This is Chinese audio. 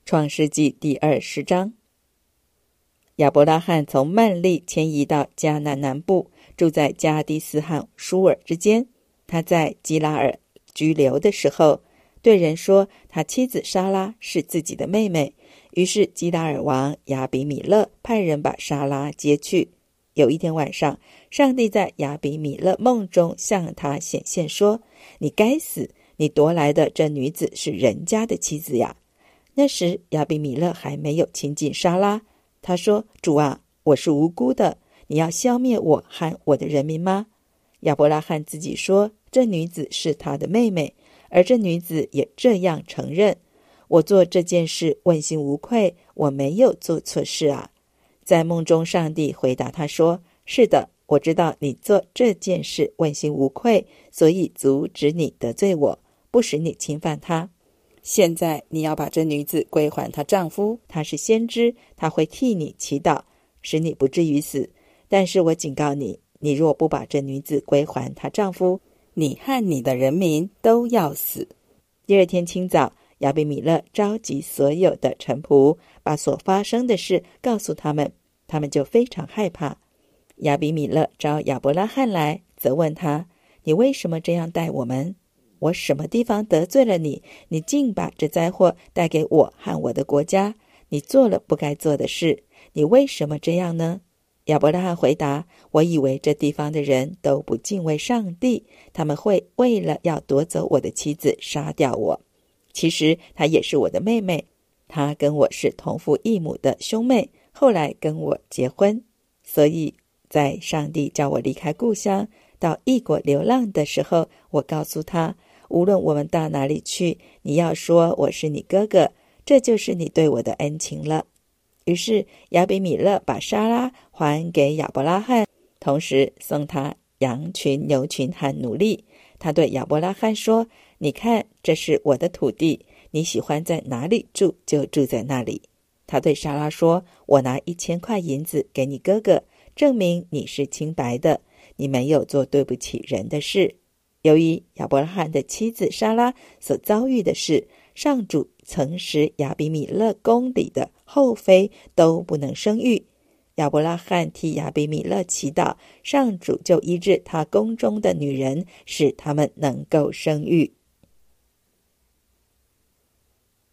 创世纪第20章。亚伯拉罕从曼利迁移到迦南南部，住在加低斯和舒尔之间。他在基拉尔居留的时候，对人说他妻子莎拉是自己的妹妹。于是基拉尔王亚比米勒派人把莎拉接去。有一天晚上，上帝在亚比米勒梦中向他显现说：你该死，你夺来的这女子是人家的妻子呀。那时亚比米勒还没有亲近莎拉。他说：主啊，我是无辜的，你要消灭我和我的人民吗？亚伯拉罕自己说，这女子是他的妹妹，而这女子也这样承认。我做这件事问心无愧，我没有做错事啊。在梦中，上帝回答他说：是的，我知道你做这件事问心无愧，所以阻止你得罪我，不使你侵犯她。现在你要把这女子归还她丈夫，她是先知，她会替你祈祷，使你不至于死。但是我警告你，你若不把这女子归还她丈夫，你和你的人民都要死。第二天清早，亚比米勒召集所有的臣仆，把所发生的事告诉他们，他们就非常害怕。亚比米勒召亚伯拉罕来，责问他：你为什么这样待我们？我什么地方得罪了你？你竟把这灾祸带给我和我的国家，你做了不该做的事，你为什么这样呢？亚伯拉罕回答：我以为这地方的人都不敬畏上帝，他们会为了要夺走我的妻子杀掉我。其实她也是我的妹妹，她跟我是同父异母的兄妹，后来跟我结婚。所以在上帝叫我离开故乡到异国流浪的时候，我告诉他，无论我们到哪里去，你要说我是你哥哥，这就是你对我的恩情了。于是亚比米勒把莎拉还给亚伯拉罕，同时送他羊群、牛群和奴隶。他对亚伯拉罕说：你看，这是我的土地，你喜欢在哪里住就住在那里。他对莎拉说：我拿1000块银子给你哥哥，证明你是清白的，你没有做对不起人的事。由于亚伯拉罕的妻子莎拉所遭遇的事，上主曾使亚比米勒宫里的后妃都不能生育。亚伯拉罕替亚比米勒祈祷，上主就医治他宫中的女人，使他们能够生育。